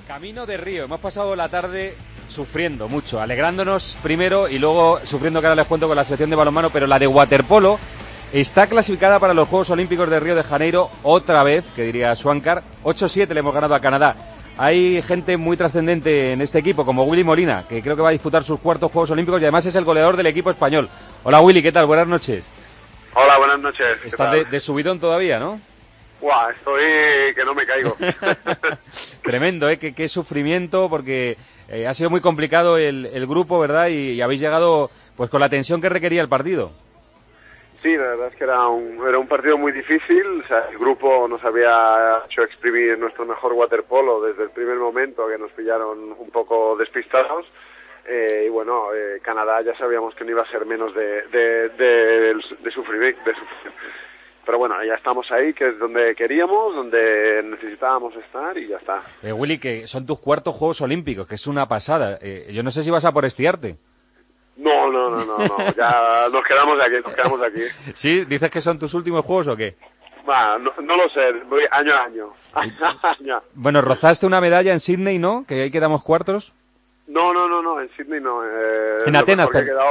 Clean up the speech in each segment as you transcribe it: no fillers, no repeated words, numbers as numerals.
Camino de Río, hemos pasado la tarde sufriendo mucho, alegrándonos primero y luego sufriendo, que ahora les cuento, con la selección de balonmano, pero la de waterpolo está clasificada para los Juegos Olímpicos de Río de Janeiro otra vez, que diría Swankar. 8-7 le hemos ganado a Canadá. Hay gente muy trascendente en este equipo, como Willy Molina, que creo que va a disputar sus cuartos Juegos Olímpicos y además es el goleador del equipo español. Hola Willy, ¿qué tal? Buenas noches. Hola, buenas noches. Estás de subidón todavía, ¿no? Buah, estoy que no me caigo. Tremendo, qué sufrimiento, porque ha sido muy complicado el grupo, ¿verdad? Y habéis llegado pues con la tensión que requería el partido. Sí, la verdad es que era un partido muy difícil. O sea, el grupo nos había hecho exprimir nuestro mejor waterpolo desde el primer momento, que nos pillaron un poco despistados. Y bueno, Canadá ya sabíamos que no iba a ser menos de sufrir. Pero bueno, ya estamos ahí, que es donde queríamos, donde necesitábamos estar y ya está. Willy, que son tus cuartos Juegos Olímpicos, que es una pasada. Yo no sé si vas a por estiarte. No, ya nos quedamos aquí. ¿Sí? ¿Dices que son tus últimos Juegos o qué? No lo sé, voy año a año. Bueno, rozaste una medalla en Sydney, ¿no? Que ahí quedamos cuartos. No, en Sydney no. En Atenas,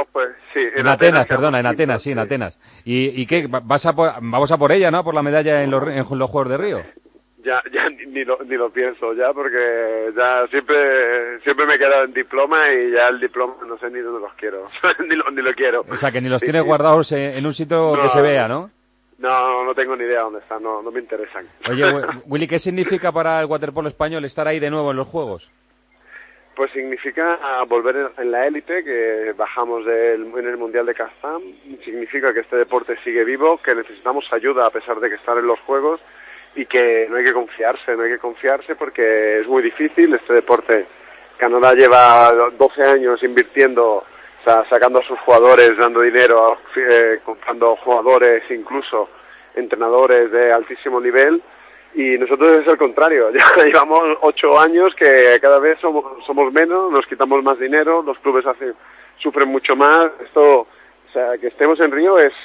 en Atenas. En Atenas. ¿Y qué? Vamos a por ella, ¿no? Por la medalla en los Juegos de Río. Ya ni lo pienso ya, porque ya siempre me he quedado en diploma y ya el diploma no sé ni dónde los quiero, ni lo quiero. O sea, que ni los tienes guardados en un sitio que se vea, ¿no? No tengo ni idea dónde están, no me interesan. Oye, Willy, ¿qué significa para el waterpolo español estar ahí de nuevo en los Juegos? Pues significa volver en la élite, que bajamos en el Mundial de Kazán. Significa que este deporte sigue vivo, que necesitamos ayuda a pesar de que estar en los Juegos y que no hay que confiarse porque es muy difícil este deporte. Canadá lleva 12 años invirtiendo, o sea, sacando a sus jugadores, dando dinero, comprando jugadores, incluso entrenadores de altísimo nivel. Y nosotros es el contrario, ya llevamos 8 años que cada vez somos menos, nos quitamos más dinero, los clubes sufren mucho más. Esto, o sea, que estemos en Río es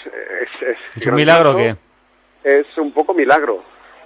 un milagro, ¿qué? Es un poco milagro,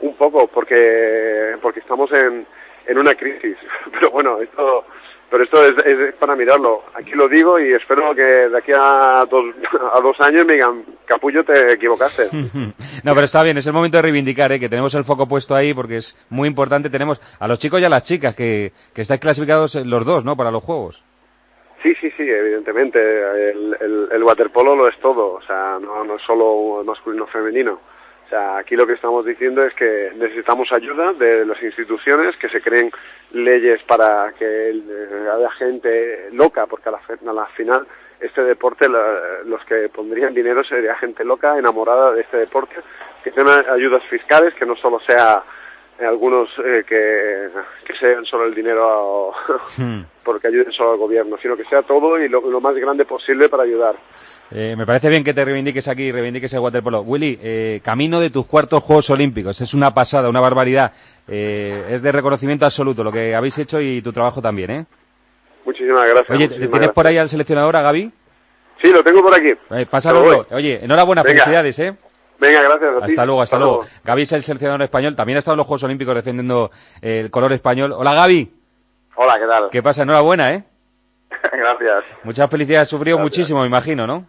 porque estamos en una crisis. Pero bueno, esto es para mirarlo. Aquí lo digo y espero que de aquí a 2 años me digan, Capullo, te equivocaste. No, pero está bien, es el momento de reivindicar, que tenemos el foco puesto ahí porque es muy importante. Tenemos a los chicos y a las chicas que estáis clasificados los dos, ¿no?, para los Juegos. Sí, evidentemente. El waterpolo lo es todo, o sea, no es solo masculino o femenino. O sea, aquí lo que estamos diciendo es que necesitamos ayuda de las instituciones, que se creen leyes para que haya gente loca, porque a la final este deporte, los que pondrían dinero sería gente loca, enamorada de este deporte, que tengan ayudas fiscales, que no solo sea algunos que sean solo el dinero porque ayuden solo al gobierno, sino que sea todo y lo más grande posible para ayudar. Me parece bien que te reivindiques aquí, reivindiques el waterpolo. Willy, camino de tus cuartos Juegos Olímpicos. Es una pasada, una barbaridad. Es de reconocimiento absoluto lo que habéis hecho y tu trabajo también, ¿eh? Muchísimas gracias. Oye, ¿tienes por ahí al seleccionador, a Gaby? Sí, lo tengo por aquí. Pásalo. Oye, enhorabuena, venga. Felicidades, ¿eh? Venga, gracias a ti. Hasta luego. Gaby es el seleccionador español. También ha estado en los Juegos Olímpicos defendiendo el color español. Hola, Gaby. Hola, ¿qué tal? ¿Qué pasa? Enhorabuena, ¿eh? Gracias. Muchas felicidades. Has sufrido muchísimo, me imagino, ¿no?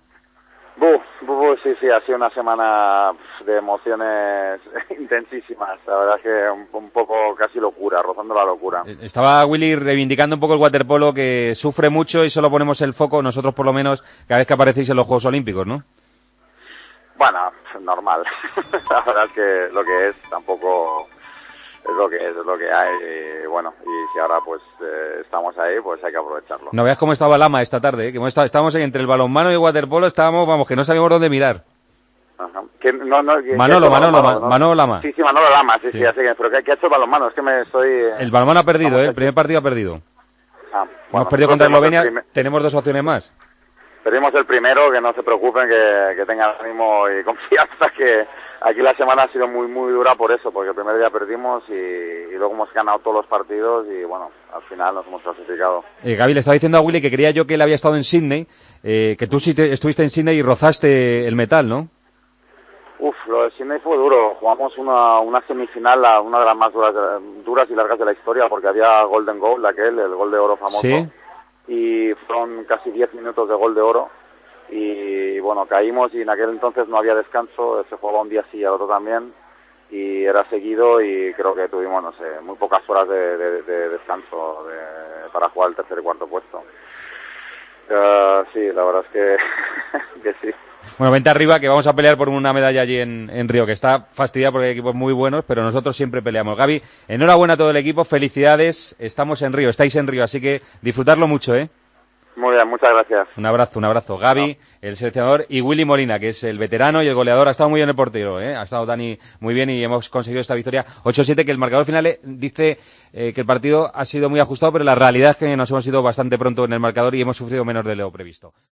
Sí, ha sido una semana de emociones intensísimas. La verdad es que un poco casi locura, rozando la locura. Estaba Willy reivindicando un poco el waterpolo, que sufre mucho y solo ponemos el foco, nosotros por lo menos, cada vez que aparecéis en los Juegos Olímpicos, ¿no? Bueno, normal. La verdad es que lo que es tampoco es lo que hay. Y bueno, y si ahora pues estamos ahí, pues hay que aprovecharlo. No veas cómo estaba Lama esta tarde, que estábamos ahí entre el balonmano y el waterpolo, estábamos, que no sabíamos dónde mirar. Ajá. Manolo Lama. Sí, Manolo Lama, sí, así que, pero ¿qué ha hecho el balonmano? Es que me estoy... El balonmano ha perdido, el primer partido ha perdido. Hemos perdido contra Eslovenia, tenemos 2 opciones más. Perdimos el primero, que no se preocupen, que tengan ánimo y confianza, que aquí la semana ha sido muy muy dura por eso, porque el primer día perdimos y luego hemos ganado todos los partidos y bueno, al final nos hemos clasificado. Gaby, le estaba diciendo a Willy que creía yo que él había estado en Sydney, que tú sí estuviste en Sydney y rozaste el metal, ¿no? Lo Pues Sydney fue duro. Jugamos una semifinal, una de las más duras y largas de la historia, porque había Golden Goal, el gol de oro famoso. ¿Sí? Y fueron casi 10 minutos de gol de oro. Y bueno, caímos y en aquel entonces no había descanso, se jugaba un día sí y al otro también. Y era seguido y creo que tuvimos, no sé, muy pocas horas de descanso para jugar el tercer y cuarto puesto. Sí, la verdad es que sí. Bueno, vente arriba que vamos a pelear por una medalla allí en Río, que está fastidiada porque hay equipos muy buenos, pero nosotros siempre peleamos. Gaby, enhorabuena a todo el equipo, felicidades, estamos en Río, estáis en Río, así que disfrutarlo mucho, ¿eh? Muy bien, muchas gracias. Un abrazo. Gaby, el seleccionador, y Willy Molina, que es el veterano y el goleador. Ha estado muy bien el portero, ¿eh? Ha estado Dani muy bien y hemos conseguido esta victoria 8-7, que el marcador final dice que el partido ha sido muy ajustado, pero la realidad es que nos hemos ido bastante pronto en el marcador y hemos sufrido menos de lo previsto.